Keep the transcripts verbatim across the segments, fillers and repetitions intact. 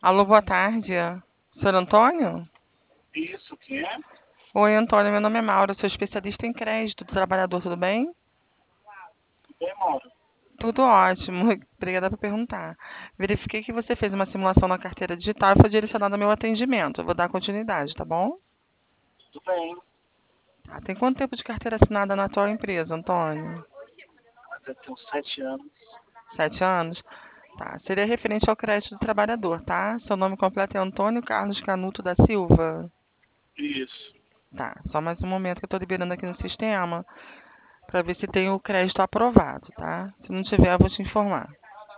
Alô, boa tarde. Senhor Antônio? Isso, quem é? Oi, Antônio, meu nome é Maura, sou especialista em crédito do trabalhador, tudo bem? Bem, Mauro. Tudo ótimo, obrigada por perguntar. Verifiquei que você fez uma simulação na carteira digital e foi direcionado ao meu atendimento. Eu vou dar continuidade, tá bom? Tudo bem. Tá, tem quanto tempo de carteira assinada na tua empresa, Antônio? Deve ter uns sete anos. Sete anos? Tá, seria referente ao crédito do trabalhador, tá? Seu nome completo é Antônio Carlos Canuto da Silva. Isso. Tá, só mais um momento que eu tô liberando aqui no sistema, para ver se tem o crédito aprovado, tá? Se não tiver, eu vou te informar.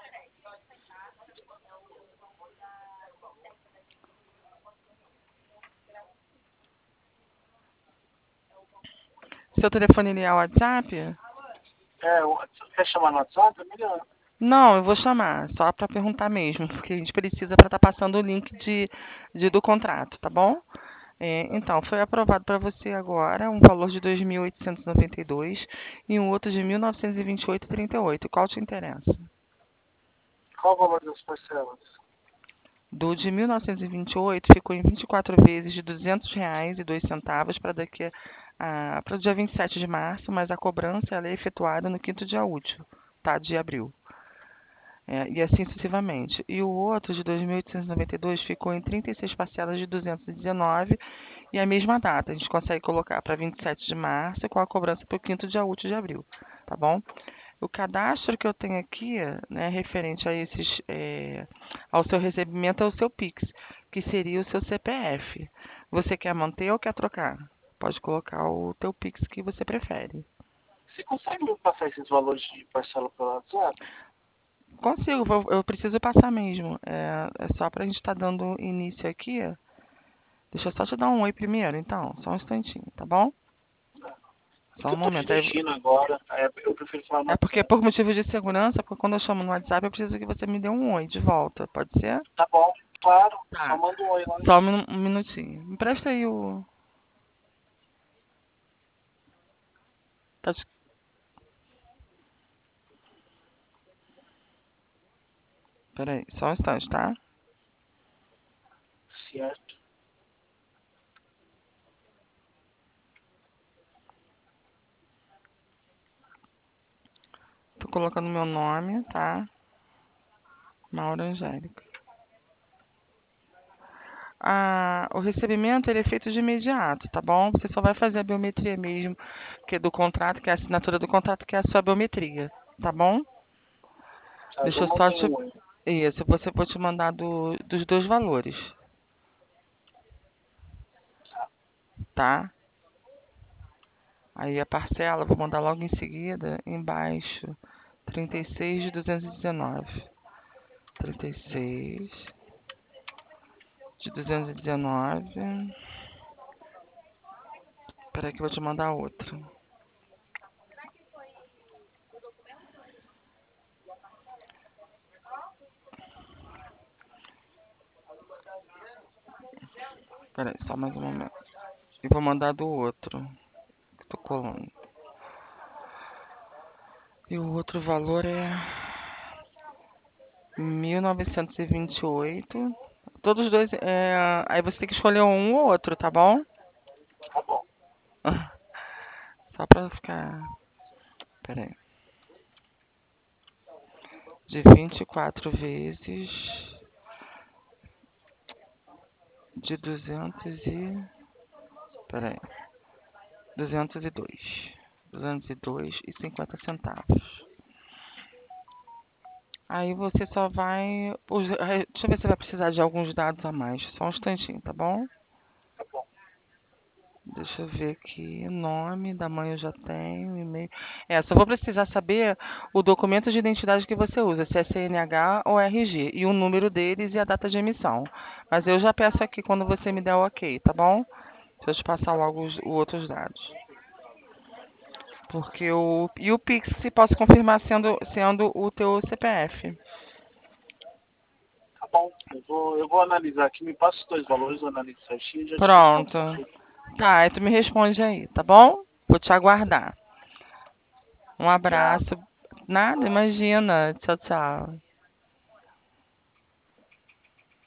Seu telefone ele é o WhatsApp? É, o- quer chamar no WhatsApp? É melhor. Não, eu vou chamar, só para perguntar mesmo, porque a gente precisa para estar passando o link de, de- do contrato, tá bom? É, então, foi aprovado para você agora um valor de dois mil oitocentos e noventa e dois e noventa e dois e um outro de mil novecentos e vinte e oito vírgula trinta e oito. Qual te interessa? Qual o valor das parcelas? Do de mil novecentos e vinte e oito ficou em vinte e quatro vezes de duzentos reais e dois centavos para daqui a, para o dia vinte e sete de março, mas a cobrança ela é efetuada no quinto dia útil, tá? De abril. É, e assim sucessivamente. E o outro, de dois mil oitocentos e noventa e dois, ficou em trinta e seis parcelas de duzentos e dezenove e a mesma data. A gente consegue colocar para vinte e sete de março com a cobrança para o quinto dia útil de abril, tá bom? O cadastro que eu tenho aqui, né, referente a esses, é, ao seu recebimento é o seu Pix, que seria o seu C P F. Você quer manter ou quer trocar? Pode colocar o teu Pix que você prefere. Você consegue me passar esses valores de parcela pelo WhatsApp? Consigo, vou- eu preciso passar mesmo. É, é só para a gente estar dando início aqui. Deixa eu só te dar um oi primeiro, então. Só um instantinho, tá bom? É Só que um eu tô momento. Aí, dirigindo agora. Aí eu prefiro falar no é porque WhatsApp. por motivo de segurança, porque quando eu chamo no WhatsApp, eu preciso que você me dê um oi de volta. Pode ser? Tá bom, claro. Só Tá. manda um oi lá. Só um minu- um minutinho. Me presta aí o. Tá te- Peraí, só um instante, tá? Certo. Tô colocando meu nome, tá? Maura Angélica. Ah, o recebimento ele é feito de imediato, tá bom? Você só vai fazer a biometria mesmo, que é do contrato, que é a assinatura do contrato, que é a sua biometria, tá bom? Tá, eu Deixa já eu só mandei te. um oi. Isso, você vou te mandar do, dos dois valores, tá? Aí a parcela, vou mandar logo em seguida, embaixo, trinta e seis de duzentos e dezenove. trinta e seis de duzentos e dezenove. Peraí que eu vou te mandar outro. Peraí, só mais um momento. E vou mandar do outro, que tô colando. E o outro valor é mil novecentos e vinte e oito. Todos os dois, é... aí você tem que escolher um ou outro, tá bom? Tá bom. Só pra ficar... Peraí. De vinte e quatro vezes de duzentos e... Peraí. duzentos e dois. duzentos e dois e cinquenta centavos. Aí você só vai. os- Deixa eu ver se vai precisar de alguns dados a mais. Só um instantinho, tá bom? Tá bom. Deixa eu ver aqui. Nome da mãe eu já tenho, e-mail. É, só vou precisar saber o documento de identidade que você usa, se é C N H ou R G, e o número deles e a data de emissão. Mas eu já peço aqui quando você me der o ok, tá bom? Deixa eu te passar logo os, os outros dados. Porque o. E o Pix, se posso confirmar sendo, sendo o teu C P F. Tá bom. Eu vou, eu vou analisar aqui. Me passa os dois valores, eu analiso certinho e já te respondo, Pronto. pode ser? Tá, aí tu me responde aí, tá bom? Vou te aguardar. Um Obrigado. abraço. Nada, imagina. Tchau, tchau.